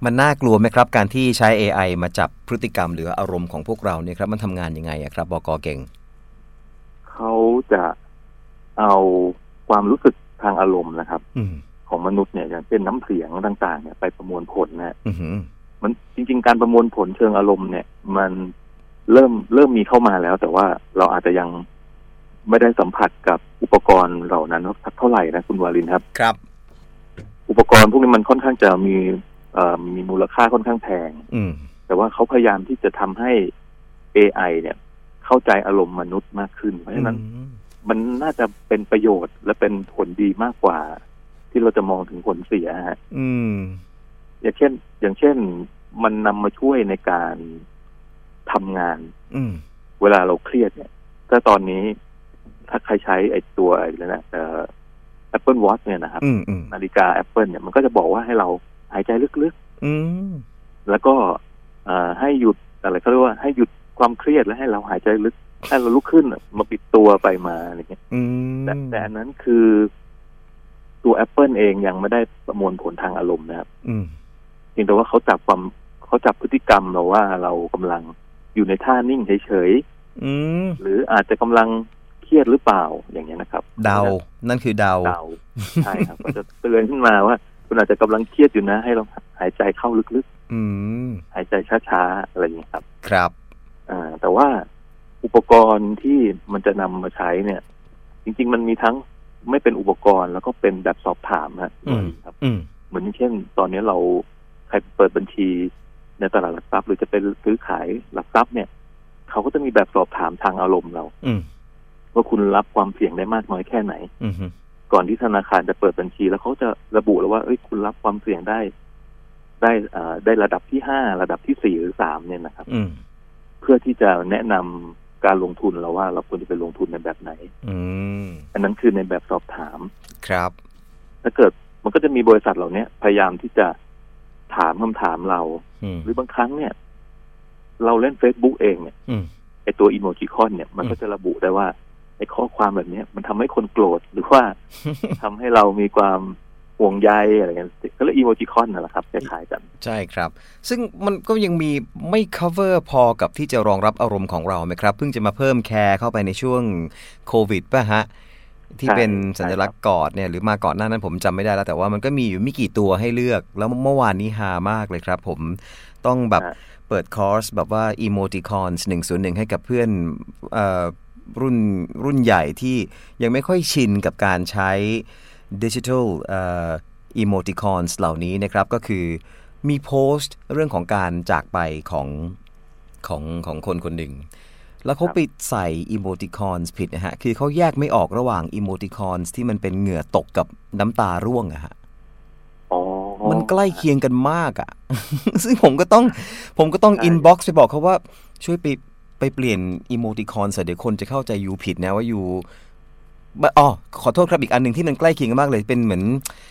มันน่ากลัวไหมครับการที่ใช้ AI มาจับพฤติกรรมหรืออารมณ์ของพวกเราเนี่ยครับมันทำงานยังไงครับบก.เก่งเขาจะเอาความรู้สึกทางอารมณ์นะครับของมนุษย์เนี่ยอย่างเช่นน้ำเสียงต่างๆเนี่ยไปประมวลผลนะมันจริงๆการประมวลผลเชิงอารมณ์เนี่ยมันเริ่มมีเข้ามาแล้วแต่ว่าเราอาจจะยังไม่ได้สัมผัสกับอุปกรณ์เหล่านั้นเท่าไหร่นะคุณวารินครับครับอุปกรณ์พวกนี้มันค่อนข้างจะมีมูลค่าค่อนข้างแพงแต่ว่าเขาพยายามที่จะทำให้ AI เนี่ยเข้าใจอารมณ์มนุษย์มากขึ้นเพราะฉะนั้นมันน่าจะเป็นประโยชน์และเป็นผลดีมากกว่าที่เราจะมองถึงผลเสียฮะอย่างเช่นมันนำมาช่วยในการทำงานเวลาเราเครียดเนี่ยถ้าตอนนี้ถ้าใครใช้ไอ้ตัวอะไรนะApple Watch เนี่ยนะครับนาฬิกา Apple เนี่ยมันก็จะบอกว่าให้เราหายใจลึกๆแล้วก็ให้หยุดอะไรเขาเรียกว่าให้หยุดความเครียดแล้วให้เราหายใจลึกให้เราลุกขึ้นมาปิดตัวไปมาอะไรเงี้ยแต่อันนั้นคือตัว Apple เองยังไม่ได้ประมวลผลทางอารมณ์นะครับเพียงแต่ว่าเขาจับพฤติกรรมเราว่าเรากำลังอยู่ในท่านิ่งเฉยๆหรืออาจจะกำลังเครียดหรือเปล่าอย่างเงี้ยนะครับเดานั่นคือเดาใช่ครับก็จะเตือนขึ้นมาว่าคุณอาจจะกำลังเครียดอยู่นะให้เราหายใจเข้าลึกๆหายใจช้าๆอะไรอย่างนี้ครับครับแต่ว่าอุปกรณ์ที่มันจะนำมาใช้เนี่ยจริงๆมันมีทั้งไม่เป็นอุปกรณ์แล้วก็เป็นแบบสอบถามครับเหมือนเช่นตอนนี้เราใครเปิดบัญชีในตลาดหลักทรัพย์หรือจะเป็นซื้อขายหลักทรัพย์เนี่ยเขาก็จะมีแบบสอบถามทางอารมณ์เราว่าคุณรับความเสี่ยงได้มากน้อยแค่ไหนก่อนที่ธนาคารจะเปิดบัญชีแล้วเขาจะระบุแล้วว่าคุณรับความเสี่ยงได้ระดับที่5ระดับที่4หรือ3เนี่ยนะครับเพื่อที่จะแนะนำการลงทุนเราว่าเราควรจะไปลงทุนในแบบไหนอันนั้นคือในแบบสอบถามครับถ้าเกิดมันก็จะมีบริษัทเหล่านี้พยายามที่จะถามคำถามเราหรือบางครั้งเนี่ยเราเล่น Facebook เองเนี่ยไอตัวอีโมจิคอนเนี่ยมันก็จะระบุได้ว่าไอข้อความแบบนี้มันทำให้คนโกรธหรือว่า ทำให้เรามีความห่วงใยอะไรเงี้ยก็เรียกอีโมจิคอนนั่นแหละครับคล้ายๆกันใช่ครับซึ่งมันก็ยังมีไม่ cover พอกับที่จะรองรับอารมณ์ของเราไหมครับเพิ่งจะมาเพิ่มแคร์เข้าไปในช่วงโควิดป่ะฮะที่เป็นสัญลักษณ์กอดเนี่ยหรือมาก่อนหน้านั้นผมจำไม่ได้แล้วแต่ว่ามันก็มีอยู่ไม่กี่ตัวให้เลือกแล้วเมื่อวานนี้ฮามากเลยครับผมต้องแบบเปิดคอร์สแบบว่า emoticons 101ให้กับเพื่อนรุ่นใหญ่ที่ยังไม่ค่อยชินกับการใช้ digital emoticons เหล่านี้นะครับก็คือมีโพสต์เรื่องของการจากไปของคนคนหนึ่งแล้วเขาไปใส่ emoticons ผิดนะฮะคือเขาแยกไม่ออกระหว่าง emoticons ที่มันเป็นเหงื่อตกกับน้ำตาร่วงอะฮะมันใกล้เคียงกันมากอะ ซึ่งผมก็ต้อง inbox ไปบอกเขาว่าช่วยไปเปลี่ยน emoticons เดี๋ยวคนจะเข้าใจยูผิดนะว่ายูขอโทษครับอีกอันหนึ่งที่มันใกล้เคียงกันมากเลยเป็นเหมือน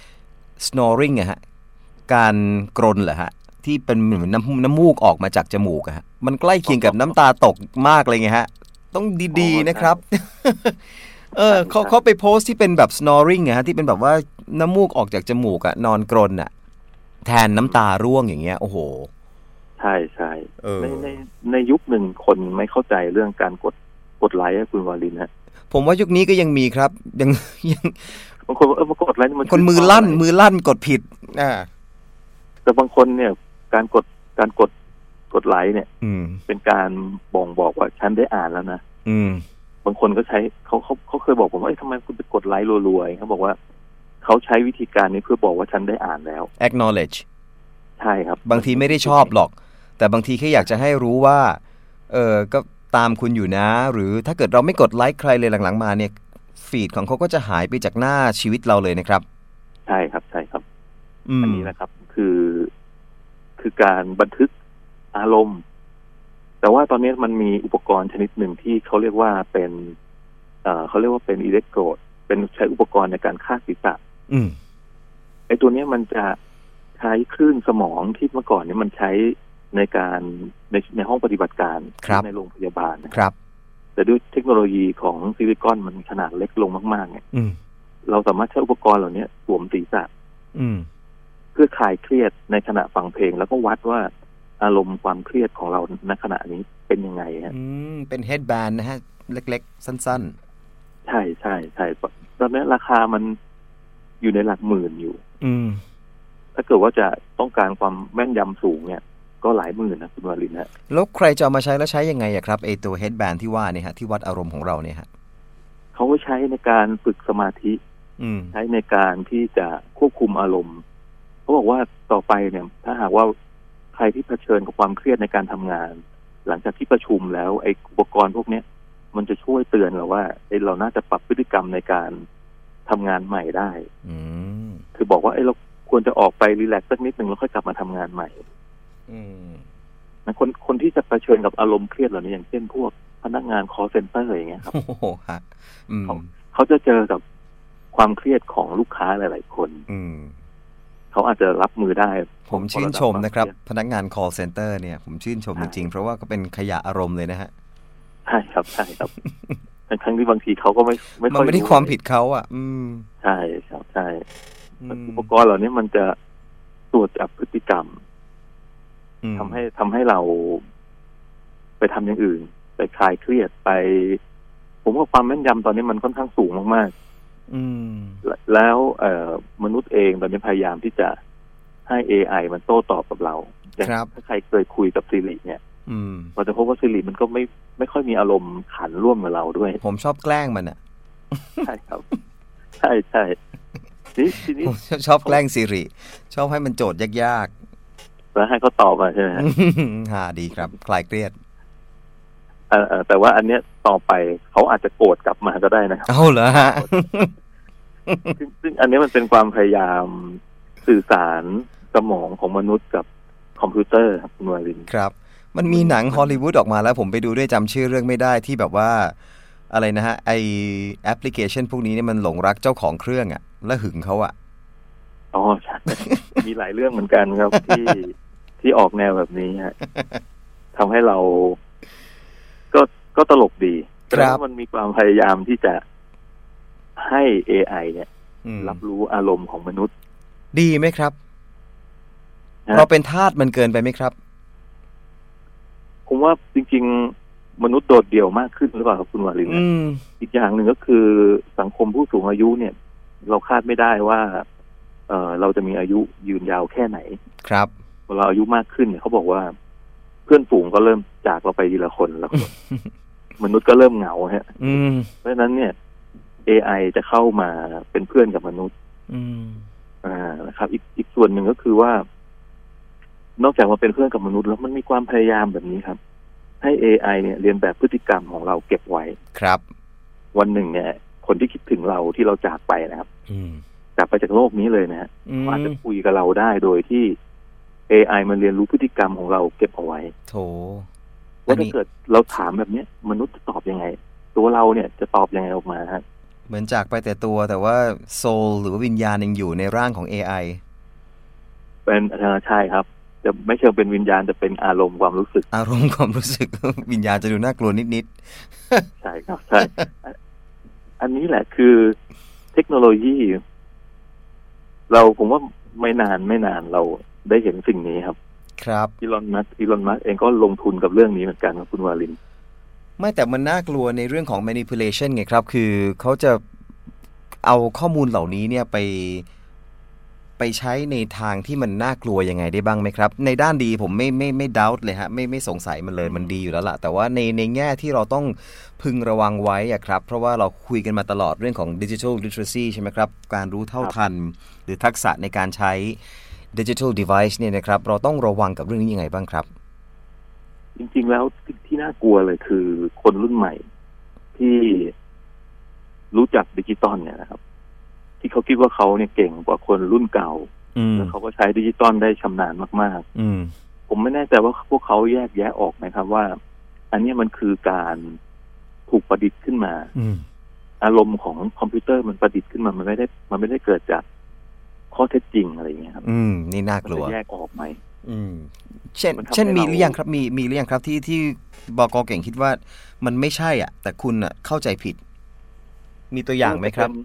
snoring อะฮะการกรนเหรอฮะที่เป็นเหมือนน้ำมูกออกมาจากจมูกอะฮะมันใกล้เคียงกับน้ำตาตกมากเลยไงฮะต้องดีๆนะครับเขาไปโพสต์ที่เป็นแบบ snoring อะฮะที่เป็นแบบว่าน้ำมูกออกจากจมูกอะนอนกรนอะแทนน้ำตาร่วงอย่างเงี้ยโอ้โหใช่ใช่ในยุคหนึ่งคนไม่เข้าใจเรื่องการกดไลค์คุณวารินฮะผมว่ายุคนี้ก็ยังมีครับยังบางคนมากดไลค์มันคนมือลั่นกดผิดแต่บางคนเนี่ยการกดไลค์เนี่ยเป็นการบ่งบอกว่าฉันได้อ่านแล้วนะบางคนก็ใช้เขาเคยบอกผมว่าทำไมคุณไปกดไลค์รัวๆเขาบอกว่าเขาใช้วิธีการนี้เพื่อบอกว่าฉันได้อ่านแล้ว acknowledge ใช่ครับบางทีไม่ได้ชอบหรอกแต่บางทีแค่อยากจะให้รู้ว่าก็ตามคุณอยู่นะหรือถ้าเกิดเราไม่กดไลค์ใครเลยหลังๆมาเนี่ยฟีดของเขาก็จะหายไปจากหน้าชีวิตเราเลยนะครับใช่ครับอันนี้นะครับคือการบันทึกอารมณ์แต่ว่าตอนนี้มันมีอุปกรณ์ชนิดหนึ่งที่เขาเรียกว่าเป็นเขาเรียกว่าเป็นอิเล็กโทรดเป็นใช้อุปกรณ์ในการฆ่าศีรษะไอ้ตัวนี้มันจะใช้คลื่นสมองที่เมื่อก่อนนี้มันใช้ในการในห้องปฏิบัติการในโรงพยาบาลนะครับแต่ด้วยเทคโนโลยีของซิลิคอนมันขนาดเล็กลงมากๆเนี่ยเราสามารถใช้อุปกรณ์เหล่านี้สวมศีรษะเพื่อคลายเครียดในขณะฟังเพลงแล้วก็วัดว่าอารมณ์ความเครียดของเราณขณะนี้เป็นยังไงฮะเป็นเฮดแบนด์นะฮะเล็กๆสั้นๆใช่ใช่ใช่ตอนนี้ราคามันอยู่ในหลักหมื่นอยู่ถ้าเกิดว่าจะต้องการความแม่นยำสูงเนี่ยก็หลายหมื่นนะคุณวารินฮะแล้วใครจะเอามาใช้แล้วใช้ยังไงอะครับไอตัวเฮดแบนด์ที่ว่าเนี่ยฮะที่วัดอารมณ์ของเราเนี่ยฮะเขาใช้ในการฝึกสมาธิใช้ในการที่จะควบคุมอารมณ์เขาบอกว่าต่อไปเนี่ยถ้าหากว่าใครที่เผชิญกับความเครียดในการทำงานหลังจากที่ประชุมแล้วไอ้อุปกรณ์พวกนี้มันจะช่วยเตือนเราว่าเราน่าจะปรับพฤติกรรมในการทำงานใหม่ได้คือบอกว่าเราควรจะออกไปรีแลกซ์สักนิดหนึ่งแล้วค่อยกลับมาทำงานใหม่คนที่จะเผชิญกับอารมณ์เครียดเหล่านี้อย่างเช่นพวกพนักงาน call center อย่างเงี้ยครับเขาจะเจอกับความเครียดของลูกค้าหลายๆคนเขาอาจจะรับมือได้ผมชื่นชมนะครับพนักงาน call center เนี่ยผมชื่นชมจริงๆเพราะว่าก็เป็นขยะอารมณ์เลยนะฮะใช่ครับใช่ครับทั้งที่บางทีเขาก็ไม่ค่อยมันไม่ได้ความผิดเขาอ่ะใช่ครับใช่อุปกรณ์เหล่านี้มันจะตรวจจับพฤติกรรมทำให้เราไปทำอย่างอื่นไปคลายเครียดไปผมว่าความแม่นยำตอนนี้มันค่อนข้างสูงมากๆแล้วมนุษย์เองตอนนี้พยายามที่จะให้ AI มันโต้ตอบกับเราถ้าใครเคยคุยกับ Siri เนี่ยเราจะพบว่า Siri มันก็ไม่ค่อยมีอารมณ์ขันร่วมกับเราด้วยผมชอบแกล้งมันอ่ะใช่ครับใช่ใช่ทีนี้ชอบแกล้ง Siri ชอบให้มันโจทย์ยากๆแล้วให้เขาตอบมาใช่ไหมดีครับคลายเครียดแต่ว่าอันเนี้ยต่อไปเขาอาจจะโกรธกลับมาก็ได้นะครับเอาเหรอฮะซึ่งอันนี้มันเป็นความพยายามสื่อสารสมองของมนุษย์กับคอมพิวเตอร์ครับคุณวารินครับมันมีหนังฮอลลีวูดออกมาแล้วผมไปดูด้วยจำชื่อเรื่องไม่ได้ที่แบบว่าอะไรนะฮะไอแอปพลิเคชันพวกนี้เนี่ยมันหลงรักเจ้าของเครื่องอ่ะแล้วหึงเขาอ่ะอ๋อใช่มีหลายเรื่องเหมือนกันครับที่ออกแนวแบบนี้ฮะทำให้เราก็ตลกดีแต่ว่ามันมีความพยายามที่จะให้ AI เนี่ยรับรู้อารมณ์ของมนุษย์ดีไหมครับเราเป็นทาสมันเกินไปไหมครับผมว่าจริงๆมนุษย์โดดเดี่ยวมากขึ้นหรือเปล่าครับคุณวารินอีกอย่างหนึ่งก็คือสังคมผู้สูงอายุเนี่ยเราคาดไม่ได้ว่าเราจะมีอายุยืนยาวแค่ไหนครับเวลาอายุมากขึ้นเนี่ยเขาบอกว่าเพื่อนฝูงก็เริ่มจากเราไปทีละคนแล้วมนุษย์ก็เริ่มเหงาฮะเพราะฉะนั้นเนี่ย AI จะเข้ามาเป็นเพื่อนกับมนุษย์นะครับอีกส่วนหนึ่งก็คือว่านอกจากมาเป็นเพื่อนกับมนุษย์แล้วมันมีความพยายามแบบนี้ครับให้ AI เนี่ยเรียนแบบพฤติกรรมของเราเก็บไว้ครับวันหนึ่งเนี่ยคนที่คิดถึงเราที่เราจากไปนะครับจากไปจากโลกนี้เลยนะฮะอาจจะคุยกับเราได้โดยที่ AI มันเรียนรู้พฤติกรรมของเราเก็บเอาไว้โถว่าถ้าเกิดเราถามแบบนี้มนุษย์จะตอบยังไงตัวเราเนี่ยจะตอบยังไงออกมาฮะเหมือนจากไปแต่ตัวแต่ว่าโซลหรือว่าวิญญาณยังอยู่ในร่างของ AI เป็นใช่ครับจะไม่เชิงเป็นวิญญาณจะเป็นอารมณ์ความรู้สึกวิญญาณจะดูน่ากลัวนิดๆใช่ครับใช่อันนี้แหละคือเทคโนโลยีผมว่าไม่นานเราได้เห็นสิ่งนี้ครับครับอีลอนมัสก์เองก็ลงทุนกับเรื่องนี้เหมือนกันครับคุณวารินไม่แต่มันน่ากลัวในเรื่องของ manipulation ไงครับคือเขาจะเอาข้อมูลเหล่านี้เนี่ยไปใช้ในทางที่มันน่ากลัวยังไงได้บ้างไหมครับในด้านดีผมไม่ดาวต์เลยฮะไม่สงสัยมันเลยมันดีอยู่แล้วล่ะแต่ว่าในแง่ที่เราต้องพึงระวังไว้อะครับเพราะว่าเราคุยกันมาตลอดเรื่องของ digital literacy ใช่ไหมครับการรู้เท่าทันหรือทักษะในการใช้ digital device เนี่ยนะครับเราต้องระวังกับเรื่องนี้ยังไงบ้างครับจริงๆแล้วที่น่ากลัวเลยคือคนรุ่นใหม่ที่รู้จักดิจิตอลเนี่ยนะครับที่เขาคิดว่าเขาเนี่ยเก่งกว่าคนรุ่นเก่าแล้วเขาก็ใช้ดิจิตอลได้ชำนาญมากๆผมไม่แน่ใจว่าพวกเขาแยกแยะออกไหมครับว่าอันนี้มันคือการถูกประดิษฐ์ขึ้นมาอารมณ์ของคอมพิวเตอร์มันประดิษฐ์ขึ้นมามันไม่ได้เกิดจากข้อเท็จจริงอะไรอย่างเงี้ยครับนี่น่ากลัวแยกออกไหมเช่นมีหรือยังครับมีหรือยังครับที่บก.เก่งคิดว่ามันไม่ใช่อ่ะแต่คุณอ่ะเข้าใจผิดมีตัวอย่างไหมครับ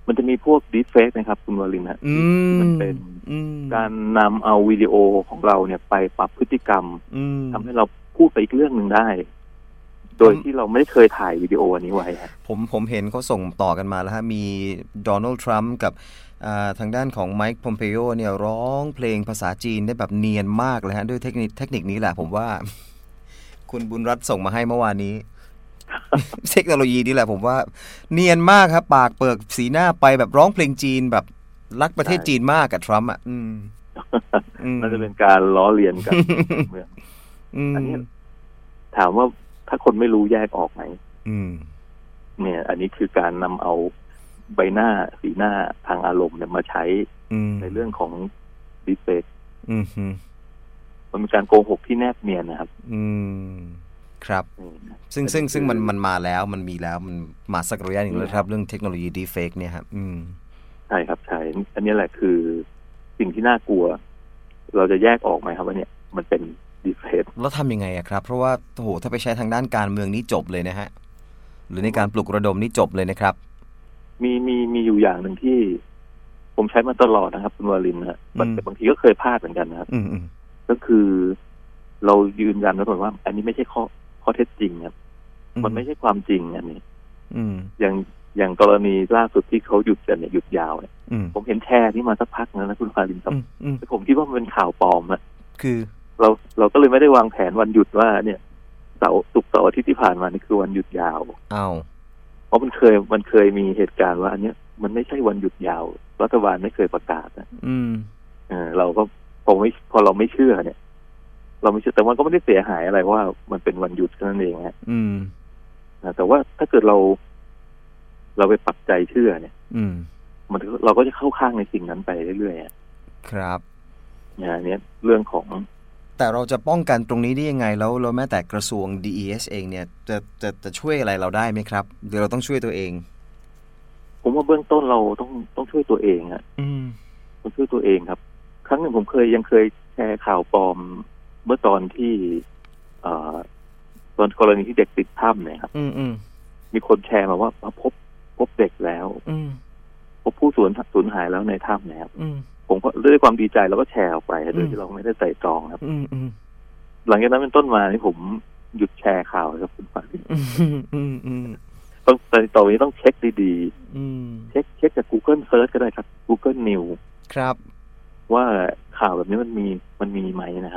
มันจะมีพวก deepfake นะครับคุณวรินทร์มันเป็นการนำเอาวิดีโอของเราเนี่ยไปปรับพฤติกรรมทำให้เราพูดไปอีกเรื่องหนึ่งได้โดยที่เราไม่เคยถ่ายวิดีโออันนี้ไว้ผมเห็นเขาส่งต่อกันมาแล้วฮะมีโดนัลด์ทรัมป์กับทางด้านของไมค์พอมเปโอเนี่ยร้องเพลงภาษาจีนได้แบบเนียนมากเลยฮะด้วยเทคนิคนี้แหละผมว่าคุณบุญรัตน์ส่งมาให้เมื่อวานนี้ เทคโนโลยีนี่แหละผมว่าเนียนมากครับปากเปิดสีหน้าไปแบบร้องเพลงจีนแบบรักประเทศจีนมากกับทรัมป์อ่ะมันจะเป็นการล้อเลียนกันเมืองอันนี้ถามว่าถ้าคนไม่รู้แยกออกไหมเนี่ยอันนี้คือการนำเอาใบหน้าสีหน้าทางอารมณ์เนี่ยมาใช้ในเรื่องของดีเฟกมันเป็นการโกหกที่แนบเนียนนะครับครับซึ่งมันมาแล้วมันมีแล้วมันมาสักระยะหนึ่งแล้วครับเรื่องเทคโนโลยีดีเฟกเนี่ยครับใช่ครับใช่อันนี้แหละคือสิ่งที่น่ากลัวเราจะแยกออกไหมครับว่าเนี่ยมันเป็นดีเฟกแล้วทำยังไงอะครับเพราะว่าโอ้โหถ้าไปใช้ทางด้านการเมืองนี่จบเลยนะฮะหรือในการปลุกระดมนี่จบเลยนะครับมีอยู่อย่างหนึ่งที่ผมใช้มาตลอดนะครับคุณวรินทร์นะแต่บางทีก็เคยพลาดเหมือนกันนะครับก็คือเรายืนยันไว้ก่อนว่าอันนี้ไม่ใช่ข้อเท็จจริงครับมันไม่ใช่ความจริงอันนี้อย่างกรณีล่าสุดที่เขาหยุดกันเนี่ยหยุดยาวเนี่ยผมเห็นแชร์ที่มาสักพักนะคุณวรินทร์ครับแต่ผมคิดว่ามันเป็นข่าวปลอมอะคือเราก็เลยไม่ได้วางแผนวันหยุดว่าเนี่ยศุกร์เสาร์อาทิตย์ที่ผ่านมานี่คือวันหยุดยาวเพราะมันเคยมีเหตุการณ์ว่าอันเนี้ยมันไม่ใช่วันหยุดยาวรัฐบาลไม่เคยประกาศนะเราก็พอเราไม่เชื่อเนี่ยเราไม่เชื่อแต่มันก็ไม่ได้เสียหายอะไรว่ามันเป็นวันหยุดแค่นั้นเองฮะแต่ว่าถ้าเกิดเราไปปักใจเชื่อเนี่ยเราก็จะเข้าข้างในสิ่งนั้นไปเรื่อยๆครับเนี่ยเรื่องของแต่เราจะป้องกันตรงนี้ได้ยังไงแล้วแม้แต่กระทรวง DES เองเนี่ยจะช่วยอะไรเราได้ไหมครับหรือเราต้องช่วยตัวเองผมว่าเบื้องต้นเราต้องช่วยตัวเองอ่ะต้องช่วยตัวเองครับครั้งหนึ่งผมยังเคยแชร์ข่าวปลอมเมื่อตอนที่ตอนกรณีที่เด็กติดถ้ำเนี่ยครับมีคนแชร์มาว่าพบเด็กแล้วพบผู้สูญหายแล้วในถ้ำนะครับผมก็ด้วยความดีใจแล้วก็แชร์ออกไปโดยที่เราไม่ได้ใส่ตรองครับหลังจากนั้นเป็นต้นมาที่ผมหยุดแชร์ข่าวครับคุณฟังต้องต่อไปนี้ต้องเช็คดีๆเช็คจาก Google Search ก็ได้ครับ Google News ครับว่าข่าวแบบนี้มันมีไหมนะครับ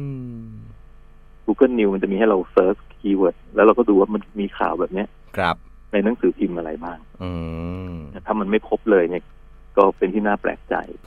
Google News มันจะมีให้เราเซิร์ชคีย์เวิร์ดแล้วเราก็ดูว่ามันมีข่าวแบบนี้ครับในหนังสือพิมพ์อะไรบ้างถ้ามันไม่พบเลยเนี่ยก็เป็นที่น่าแปลกใจ